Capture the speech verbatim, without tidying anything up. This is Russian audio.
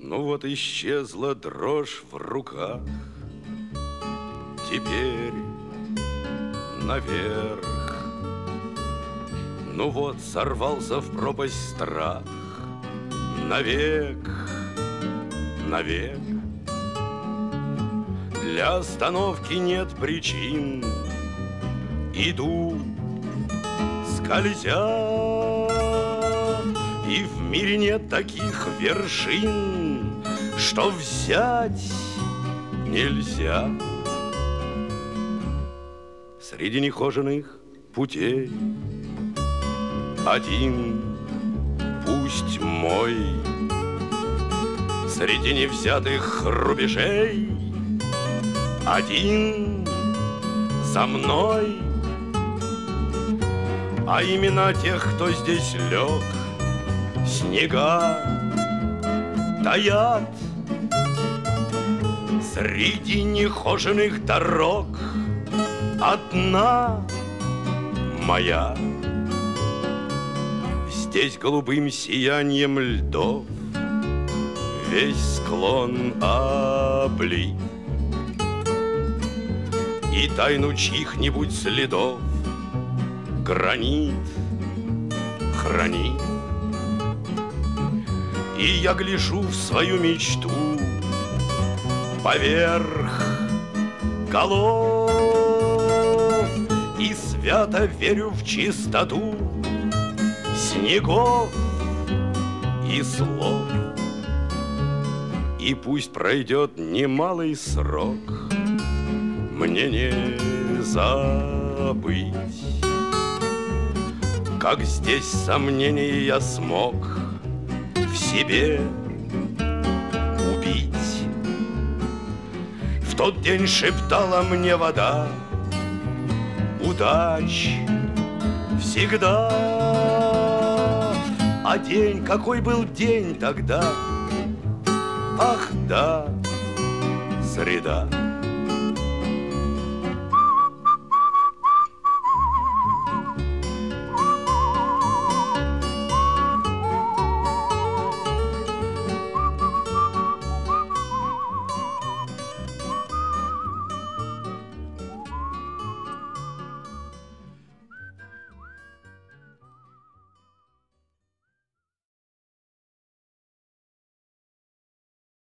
Ну вот исчезла дрожь в руках. Теперь наверх. Ну вот сорвался в пропасть страх. Навек, навек. Для остановки нет причин. Иду, скользя, и в мире нет таких вершин, что взять нельзя. Среди нехоженных путей один, пусть мой, среди невзятых рубежей один за мной. А имена тех, кто здесь лег, снега таят. Среди нехоженных дорог одна моя. Здесь голубым сиянием льдов весь склон облит, и тайну чьих-нибудь следов гранит хранит. И я гляжу в свою мечту поверх голов и свято верю в чистоту снегов и слов. И пусть пройдет немалый срок, мне не забыть, как здесь сомнения я смог в себе убить. В тот день шептала мне вода: удач всегда. А день, какой был день тогда? Ах да, среда.